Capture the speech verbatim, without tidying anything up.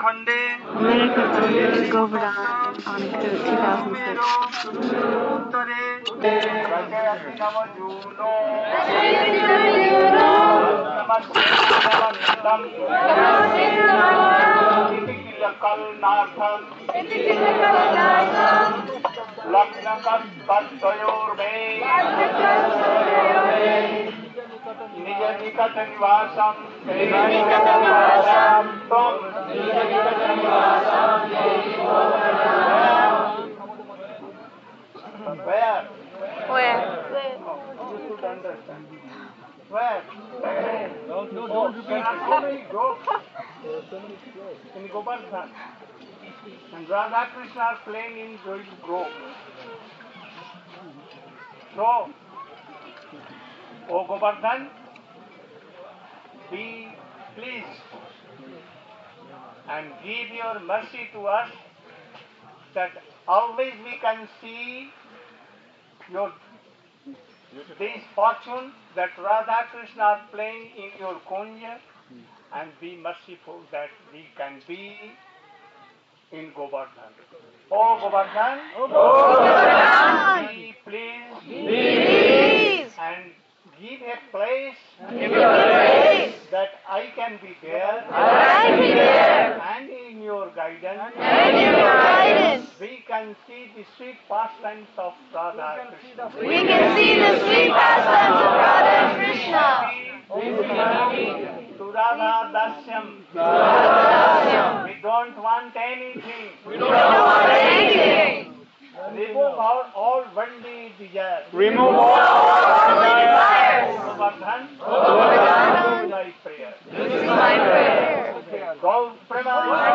Khande American Khande Govardhan on two thousand six. उत्तरे रचयति नव जूनो नमस्ते इति किल कल्नाथं लग्नकर्तयोर्मे निज निकट निवासं त्वं Where? Where? You should understand. Where? No, no, don't repeat. There are so many jokes in Govardhan. And Radha Krishna are playing in Joy's Grove. So, O Govardhan, be pleased and give your mercy to us that always we can see your this fortune that Radha Krishna are playing in your kunja, and be merciful that we can be in Govardhan. Oh Govardhan, Oh, Govardhan. be pleased, Be pleased. and give a place, Give a place that I can be there, I can be there, and in your guidance, and in your guidance we can see the sweet pastimes of Radha Krishna. we can see the sweet pastimes of Radha and Krishna. To Radha Dasyam. We don't want anything. We don't want anything. Remove our all worldly desires. Remove all our desires. Govardhan, Govardhan, this is my prayer. this is my prayer. Go Prema.